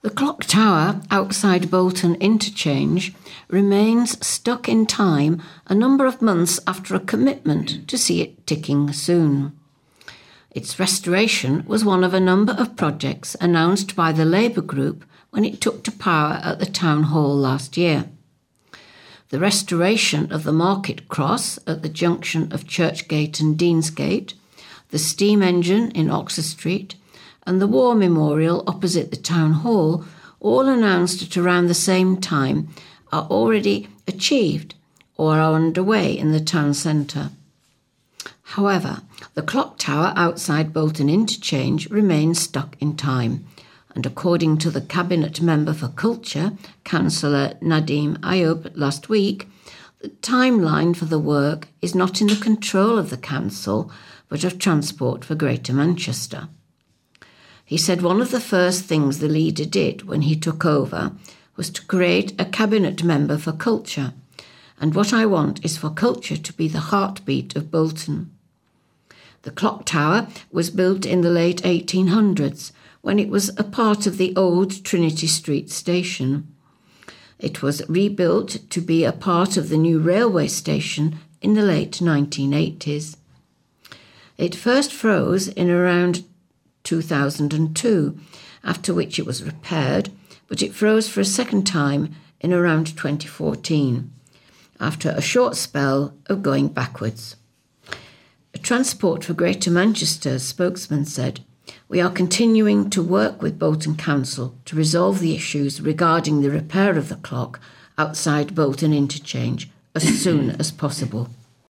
The clock tower outside Bolton Interchange remains stuck in time a number of months after a commitment to see it ticking soon. Its restoration was one of a number of projects announced by the Labour group when it took to power at the Town Hall last year. The restoration of the Market Cross at the junction of Churchgate and Deansgate, the steam engine in Oxford Street, and the War Memorial opposite the Town Hall, all announced at around the same time, are already achieved or are underway in the town centre. However, the clock tower outside Bolton Interchange remains stuck in time, and according to the Cabinet Member for Culture, Councillor Nadeem Ayoub, last week, the timeline for the work is not in the control of the council, but of Transport for Greater Manchester. He said one of the first things the leader did when he took over was to create a Cabinet Member for Culture, and what I want is for culture to be the heartbeat of Bolton. The clock tower was built in the late 1800s when it was a part of the old Trinity Street station. It was rebuilt to be a part of the new railway station in the late 1980s. It first froze in around 2002, after which it was repaired, but it froze for a second time in around 2014, after a short spell of going backwards. A Transport for Greater Manchester spokesman said, "We are continuing to work with Bolton Council to resolve the issues regarding the repair of the clock outside Bolton Interchange as soon as possible."